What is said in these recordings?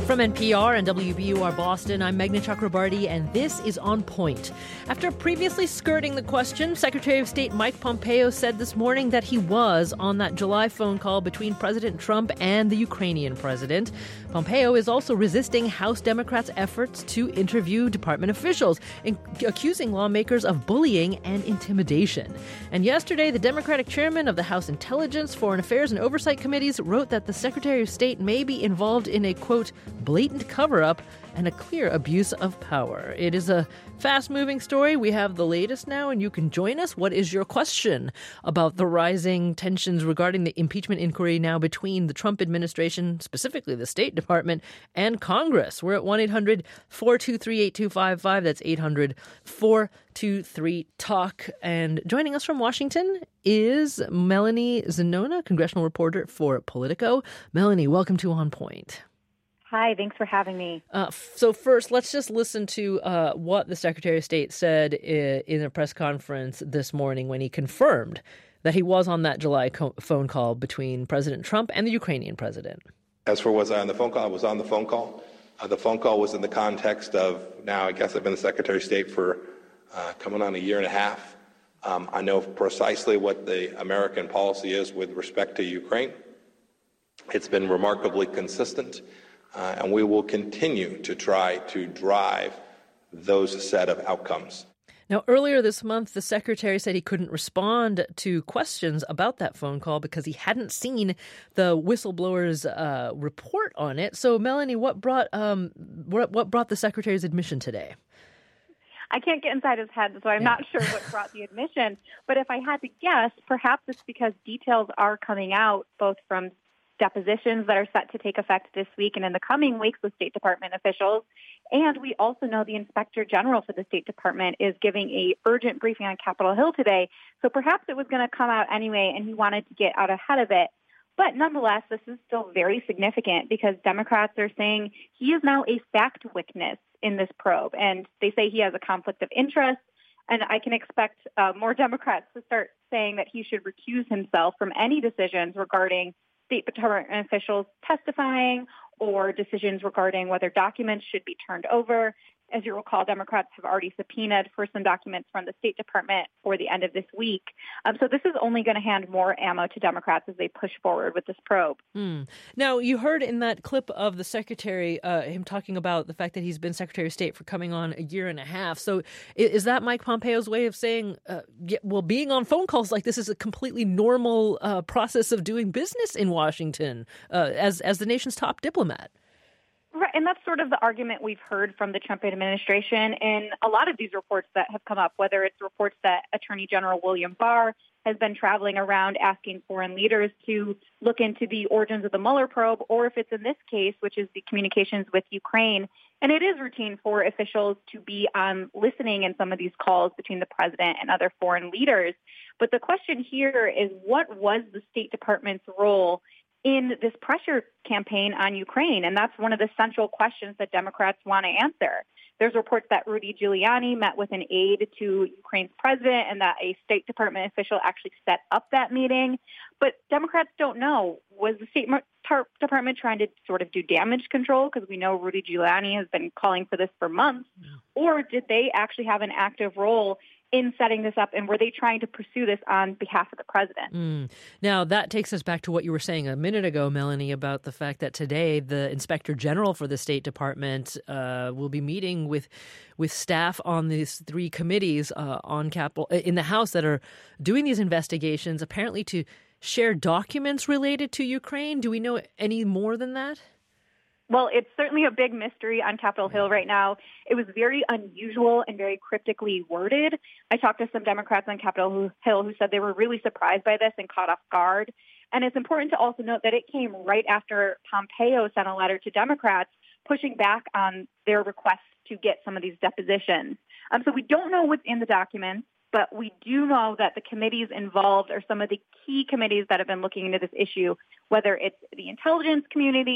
From NPR and WBUR Boston, I'm Meghna Chakrabarty, and this is On Point. After previously skirting the question, Secretary of State Mike Pompeo said this morning that he was on that July phone call between President Trump and the Ukrainian president. Pompeo is also resisting House Democrats' efforts to interview department officials, accusing lawmakers of bullying and intimidation. And yesterday, the Democratic chairman of the House Intelligence, Foreign Affairs, and Oversight Committees wrote that the Secretary of State may be involved in a, quote, blatant cover-up and a clear abuse of power. It is a fast-moving story. We have the latest now, and you can join us. What is your question about the rising tensions regarding the impeachment inquiry now between the Trump administration, specifically the State Department, and Congress? We're at 1-800-423-8255. That's 800-423-TALK. And joining us from Washington is Melanie Zanona, congressional reporter for Politico. Melanie, welcome to On Point. Hi, thanks for having me. So first, let's just listen to what the Secretary of State said in a press conference this morning when he confirmed that he was on that July phone call between President Trump and the Ukrainian president. As for was I on the phone call, I was on the phone call. The phone call was in the context of, now I guess I've been the Secretary of State for coming on a year and a half. I know precisely what the American policy is with respect to Ukraine. It's been remarkably consistent. And we will continue to try to drive those set of outcomes. Now, earlier this month, the secretary said he couldn't respond to questions about that phone call because he hadn't seen the whistleblower's report on it. So, Melanie, what brought the secretary's admission today? I can't get inside his head, so I'm not sure what brought the admission. But if I had to guess, perhaps it's because details are coming out both from depositions that are set to take effect this week and in the coming weeks with State Department officials. And we also know the Inspector General for the State Department is giving a urgent briefing on Capitol Hill today. So perhaps it was going to come out anyway, and he wanted to get out ahead of it. But nonetheless, this is still very significant because Democrats are saying he is now a fact witness in this probe. And they say he has a conflict of interest. And I can expect more Democrats to start saying that he should recuse himself from any decisions regarding State Department officials testifying or decisions regarding whether documents should be turned over. As you recall, Democrats have already subpoenaed for some documents from the State Department for the end of this week. So this is only going to hand more ammo to Democrats as they push forward with this probe. Now, you heard in that clip of the secretary, him talking about the fact that he's been Secretary of State for coming on a year and a half. So is that Mike Pompeo's way of saying, being on phone calls like this is a completely normal process of doing business in Washington as the nation's top diplomat? Right, and that's sort of the argument we've heard from the Trump administration in a lot of these reports that have come up, whether it's reports that Attorney General William Barr has been traveling around asking foreign leaders to look into the origins of the Mueller probe, or if it's in this case, which is the communications with Ukraine. And it is routine for officials to be listening in some of these calls between the president and other foreign leaders. But the question here is, what was the State Department's role in this pressure campaign on Ukraine? And that's one of the central questions that Democrats want to answer. There's reports that Rudy Giuliani met with an aide to Ukraine's president and that a State Department official actually set up that meeting. But Democrats don't know. Was the State Department trying to sort of do damage control? Because we know Rudy Giuliani has been calling for this for months. Or did they actually have an active role in setting this up, and were they trying to pursue this on behalf of the president? Now, that takes us back to what you were saying a minute ago, Melanie, about the fact that today the Inspector General for the State Department will be meeting with staff on these three committees on Capitol in the House that are doing these investigations, apparently to share documents related to Ukraine. Do we know any more than that? Well, it's certainly a big mystery on Capitol Hill right now. It was very unusual and very cryptically worded. I talked to some Democrats on Capitol Hill who said they were really surprised by this and caught off guard. And it's important to also note that it came right after Pompeo sent a letter to Democrats pushing back on their request to get some of these depositions. So we don't know what's in the documents, but we do know that the committees involved are some of the key committees that have been looking into this issue, whether it's the intelligence community,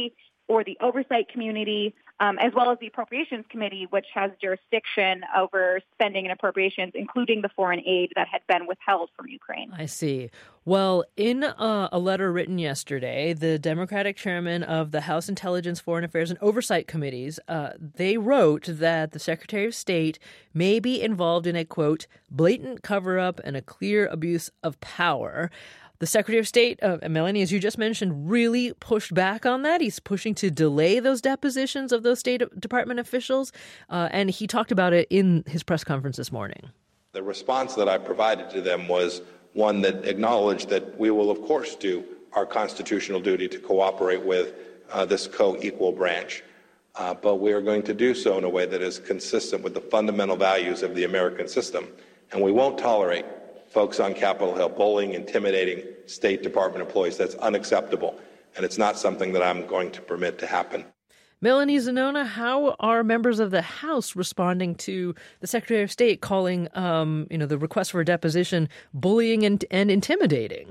or the Oversight Committee, as well as the Appropriations Committee, which has jurisdiction over spending and appropriations, including the foreign aid that had been withheld from Ukraine. I see. Well, in a letter written yesterday, the Democratic chairman of the House Intelligence, Foreign Affairs, and Oversight Committees, they wrote that the Secretary of State may be involved in a, quote, blatant cover-up and a clear abuse of power. The Secretary of State, Melanie, as you just mentioned, really pushed back on that. He's pushing to delay those depositions of those State Department officials, and he talked about it in his press conference this morning. The response that I provided to them was one that acknowledged that we will, of course, do our constitutional duty to cooperate with this co-equal branch, but we are going to do so in a way that is consistent with the fundamental values of the American system, and we won't tolerate folks on Capitol Hill bullying, intimidating State Department employees. That's unacceptable, and it's not something that I'm going to permit to happen. Melanie Zanona, how are members of the House responding to the Secretary of State calling, the request for a deposition bullying and intimidating?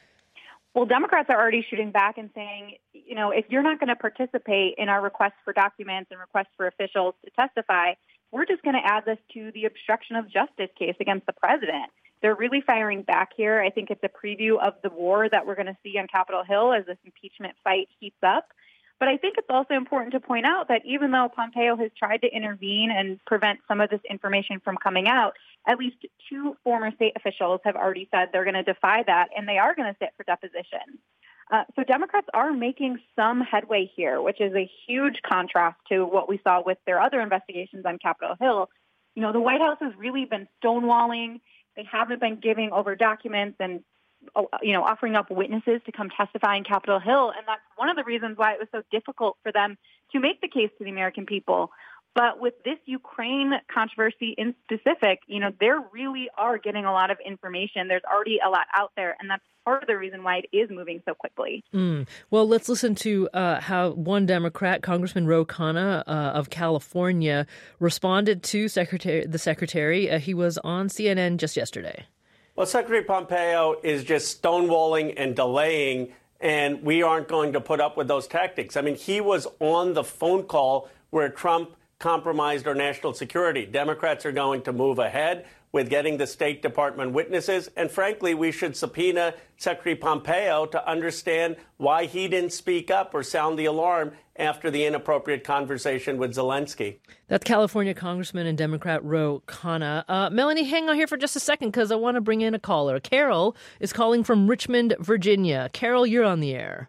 Well, Democrats are already shooting back and saying, if you're not going to participate in our requests for documents and requests for officials to testify, we're just going to add this to the obstruction of justice case against the president. They're really firing back here. I think it's a preview of the war that we're going to see on Capitol Hill as this impeachment fight heats up. But I think it's also important to point out that even though Pompeo has tried to intervene and prevent some of this information from coming out, at least 2 former state officials have already said they're going to defy that, and they are going to sit for deposition. So Democrats are making some headway here, which is a huge contrast to what we saw with their other investigations on Capitol Hill. The White House has really been stonewalling. They haven't been giving over documents and, offering up witnesses to come testify in Capitol Hill. And that's one of the reasons why it was so difficult for them to make the case to the American people. But with this Ukraine controversy in specific, they really are getting a lot of information. There's already a lot out there, and that's part of the reason why it is moving so quickly. Well, let's listen to how one Democrat, Congressman Ro Khanna of California, responded to the secretary. He was on CNN just yesterday. Well, Secretary Pompeo is just stonewalling and delaying, and we aren't going to put up with those tactics. I mean, he was on the phone call where Trump compromised our national security. Democrats are going to move ahead with getting the State Department witnesses. And frankly, we should subpoena Secretary Pompeo to understand why he didn't speak up or sound the alarm after the inappropriate conversation with Zelensky. That's California Congressman and Democrat Ro Khanna. Melanie, hang on here for just a second because I want to bring in a caller. Carol is calling from Richmond, Virginia. Carol, you're on the air.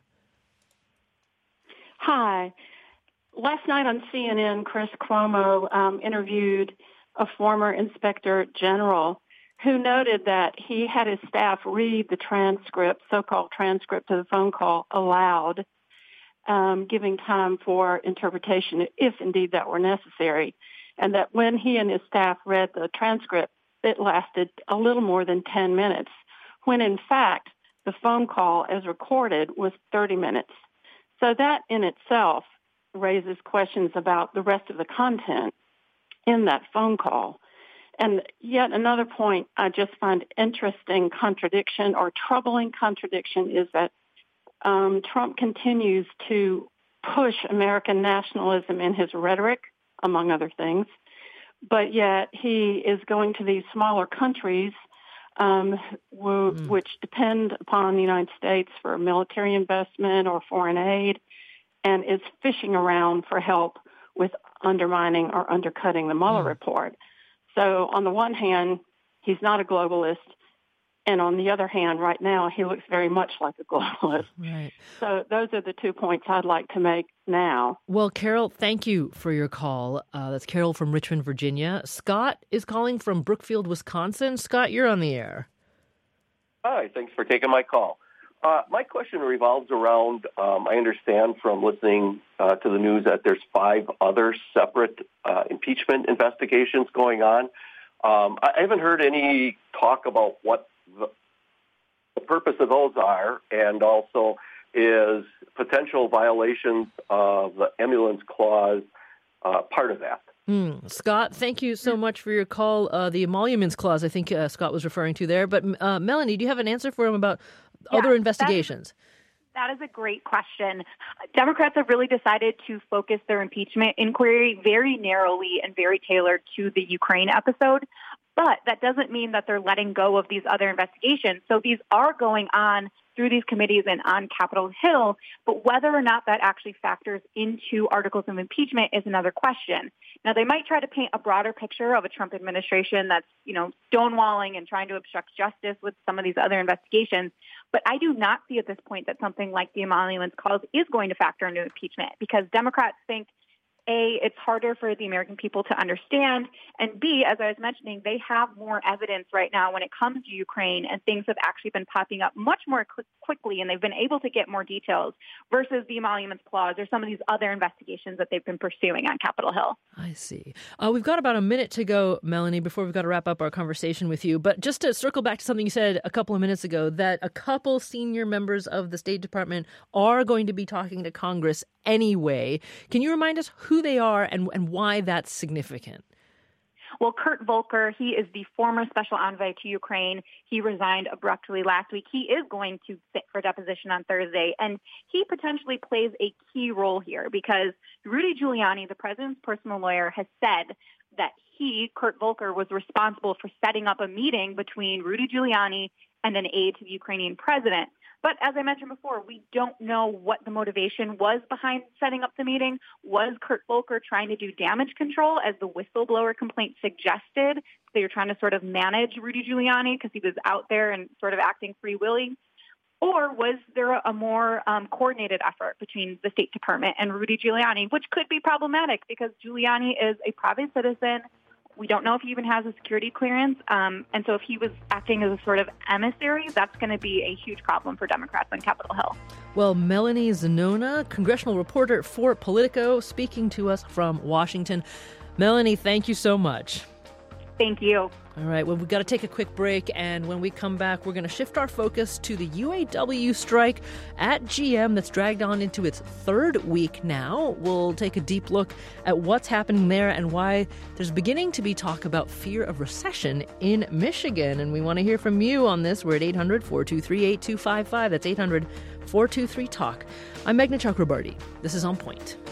Hi. Last night on CNN, Chris Cuomo interviewed a former inspector general who noted that he had his staff read the transcript, so-called transcript of the phone call aloud, giving time for interpretation if indeed that were necessary, and that when he and his staff read the transcript, it lasted a little more than 10 minutes, when in fact the phone call as recorded was 30 minutes. So that in itself raises questions about the rest of the content in that phone call. And yet another point I just find interesting contradiction or troubling contradiction is that Trump continues to push American nationalism in his rhetoric, among other things, but yet he is going to these smaller countries which depend upon the United States for military investment or foreign aid, and is fishing around for help with undermining or undercutting the Mueller report. So on the one hand, he's not a globalist, and on the other hand, right now, he looks very much like a globalist. Right. So those are the 2 points I'd like to make now. Well, Carol, thank you for your call. That's Carol from Richmond, Virginia. Scott is calling from Brookfield, Wisconsin. Scott, you're on the air. Hi, thanks for taking my call. My question revolves around, I understand from listening to the news that there's 5 other separate impeachment investigations going on. I haven't heard any talk about what the purpose of those are, and also is potential violations of the emoluments clause part of that. Scott, thank you so much for your call. The emoluments clause, I think Scott was referring to there. But Melanie, do you have an answer for him about other investigations? That is a great question. Democrats have really decided to focus their impeachment inquiry very narrowly and very tailored to the Ukraine episode. But that doesn't mean that they're letting go of these other investigations. So these are going on through these committees and on Capitol Hill, but whether or not that actually factors into articles of impeachment is another question. Now, they might try to paint a broader picture of a Trump administration that's, stonewalling and trying to obstruct justice with some of these other investigations, but I do not see at this point that something like the emoluments clause is going to factor into impeachment because Democrats think A, it's harder for the American people to understand, and B, as I was mentioning, they have more evidence right now when it comes to Ukraine, and things have actually been popping up much more quickly, and they've been able to get more details versus the emoluments clause or some of these other investigations that they've been pursuing on Capitol Hill. I see. We've got about a minute to go, Melanie, before we've got to wrap up our conversation with you. But just to circle back to something you said a couple of minutes ago, that a couple senior members of the State Department are going to be talking to Congress anyway. Can you remind us who they are and why that's significant? Well, Kurt Volker, he is the former special envoy to Ukraine. He resigned abruptly last week. He is going to sit for deposition on Thursday, and he potentially plays a key role here because Rudy Giuliani, the president's personal lawyer, has said that he, Kurt Volker, was responsible for setting up a meeting between Rudy Giuliani and an aide to the Ukrainian president. But as I mentioned before, we don't know what the motivation was behind setting up the meeting. Was Kurt Volker trying to do damage control, as the whistleblower complaint suggested? They were trying to sort of manage Rudy Giuliani because he was out there and sort of acting free-willing. Or was there a more coordinated effort between the State Department and Rudy Giuliani, which could be problematic because Giuliani is a private citizen. We don't know if he even has a security clearance. And so if he was acting as a sort of emissary, that's going to be a huge problem for Democrats on Capitol Hill. Well, Melanie Zanona, congressional reporter for Politico, speaking to us from Washington. Melanie, thank you so much. Thank you. All right, well, we've got to take a quick break, and when we come back, we're going to shift our focus to the UAW strike at GM that's dragged on into its third week now. We'll take a deep look at what's happening there and why there's beginning to be talk about fear of recession in Michigan, and we want to hear from you on this. We're at 800-423-8255. That's 800-423-TALK. I'm Meghna Chakrabarti. This is On Point.